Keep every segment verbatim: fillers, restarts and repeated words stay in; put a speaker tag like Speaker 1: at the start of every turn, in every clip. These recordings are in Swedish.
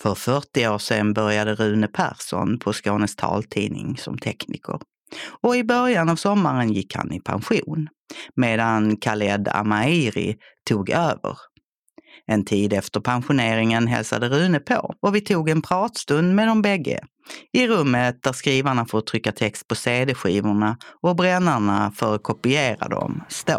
Speaker 1: För fyrtio år sedan började Rune Persson på Skånes taltidning som tekniker. Och i början av sommaren gick han i pension, medan Khaled Amairi tog över. En tid efter pensioneringen hälsade Rune på och vi tog en pratstund med dem bägge. I rummet där skrivarna får trycka text på cd-skivorna och brännarna för att kopiera dem står.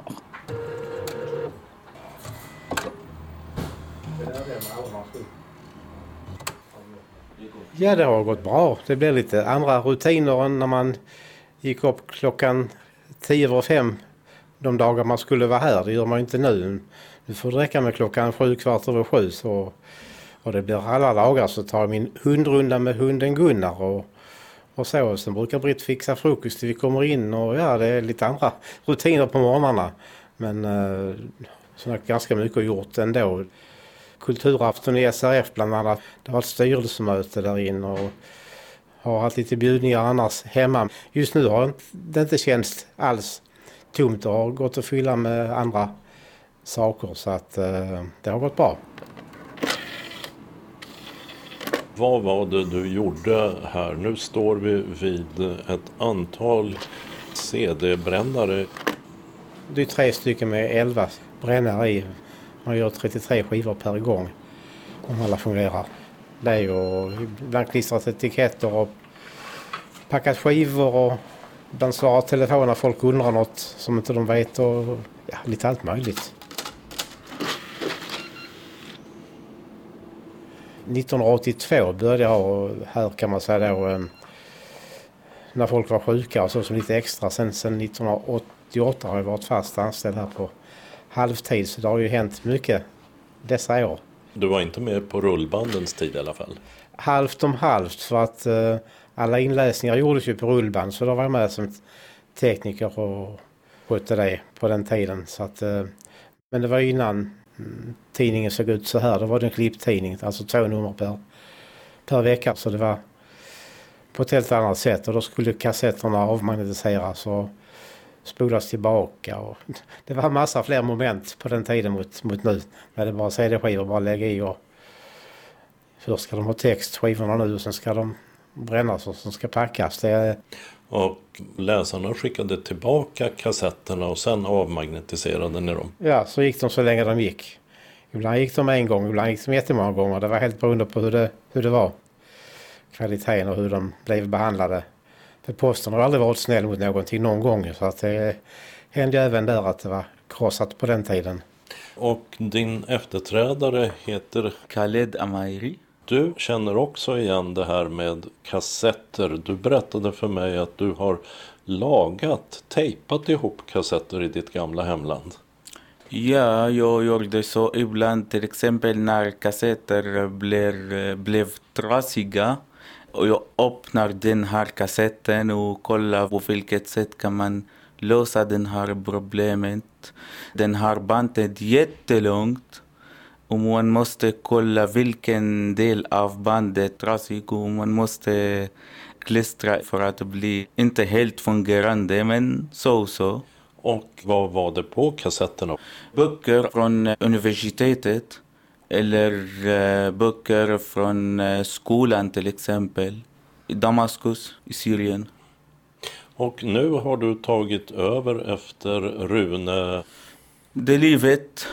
Speaker 2: Ja, det har gått bra. Det blir lite andra rutiner än när man gick upp klockan tio över fem de dagar man skulle vara här. Det gör man inte nu. Nu får det räcka med klockan sju, kvart över sju. Så, och det blir alla dagar så tar jag min hundrunda med hunden Gunnar och, och så. Sen brukar Britt fixa frukost till vi kommer in och ja, det är lite andra rutiner på morgnarna. Men eh, så har ganska mycket gjort ändå. Kulturafton i S R F bland annat. Det var ett styrelsemöte där inne och har haft lite bjudningar annars hemma. Just nu har det inte känts alls tomt och har gått att fylla med andra saker så att eh, det har gått bra.
Speaker 3: Vad var det du gjorde här? Nu står vi vid ett antal C D-brännare.
Speaker 2: Det är tre stycken med elva brännare i. Man gör trettiotre skivor per gång om alla fungerar. Det är ju ibland klistrat etiketter och packat skivor och ibland svarar telefoner när folk undrar något som inte de vet och ja, lite allt möjligt. nittonhundraåttiotvå började jag och här kan man säga då när folk var sjuka och så som lite extra. Sen, sen nittonhundraåttioåtta har jag varit fast anställd här på halvtid så det har ju hänt mycket dessa år.
Speaker 3: Du var inte med på rullbandens tid i alla fall?
Speaker 2: Halvt om halvt för att uh, alla inläsningar gjordes ju på rullband så då var jag med som tekniker och skötte det på den tiden. Så att, uh, men det var innan mm, tidningen såg ut så här. Då var det en klipptidning, alltså två nummer per, per vecka så det var på ett helt annat sätt och då skulle kassetterna avmagnetiseras och spolas tillbaka och det var en massa fler moment på den tiden mot, mot nu. När det bara C D-skivor bara lägga i och först ska de ha text skivorna nu och sen ska de brännas och sen ska packas. Det är...
Speaker 3: Och läsarna skickade tillbaka kassetterna och sen avmagnetiserade ni dem?
Speaker 2: Ja, så gick de så länge de gick. Ibland gick de en gång, ibland gick de jättemånga gånger. Det var helt beroende på hur det, hur det var. Kvaliteten och hur de blev behandlade. För posten har aldrig varit snäll mot någonting någon gång så att det hände även där att det var krossat på den tiden.
Speaker 3: Och din efterträdare heter
Speaker 4: Khaled Amairi.
Speaker 3: Du känner också igen det här med kassetter. Du berättade för mig att du har lagat, tejpat ihop kassetter i ditt gamla hemland.
Speaker 4: Ja, jag gjorde så ibland till exempel när kassetter blev, blev trasiga. Och jag öppnar den här kassetten och kollar på vilket sätt kan man lösa den här problemet. Den här bandet är jättelångt och man måste kolla vilken del av bandet är trasig och man måste klistra för att bli inte helt fungerande men så så.
Speaker 3: Och vad var det på kassetterna?
Speaker 4: Böcker från universitetet. Eller uh, böcker från uh, skolan till exempel. I Damaskus, i Syrien.
Speaker 3: Och nu har du tagit över efter Rune.
Speaker 4: Det livet.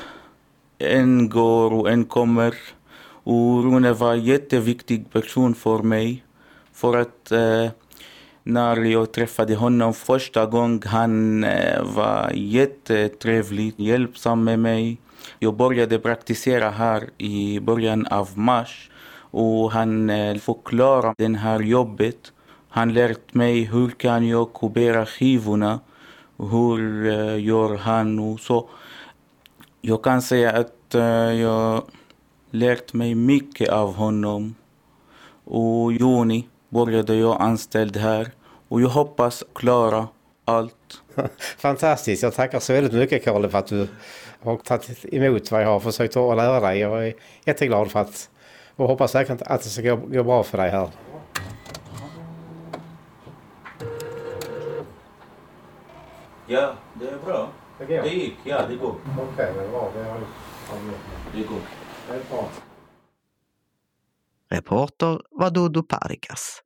Speaker 4: En går och en kommer. Och Rune var en jätteviktig person för mig. För att uh, när jag träffade honom första gången han uh, var jättetrevlig, hjälpsam med mig. Jag började praktisera här i början av mars och han förklarade den här jobbet. Han lärde mig hur kan jag kopiera skivorna och hur gör han och så. Jag kan säga att jag lärt mig mycket av honom. Och i juni började jag anställd här och jag hoppas klara allt.
Speaker 2: Fantastiskt, jag tackar så väldigt mycket Karl för att du har tagit emot vad jag har försökt att lära dig. Jag är jätteglad för att och hoppas säkert att det ska gå, gå bra för dig här.
Speaker 4: Ja, det är bra.
Speaker 2: Det går?
Speaker 4: Det gick, ja det går.
Speaker 2: Okej, okay, det är bra. Det, har...
Speaker 4: Det går.
Speaker 2: Det är bra.
Speaker 1: Reporter var Dodo Parikas.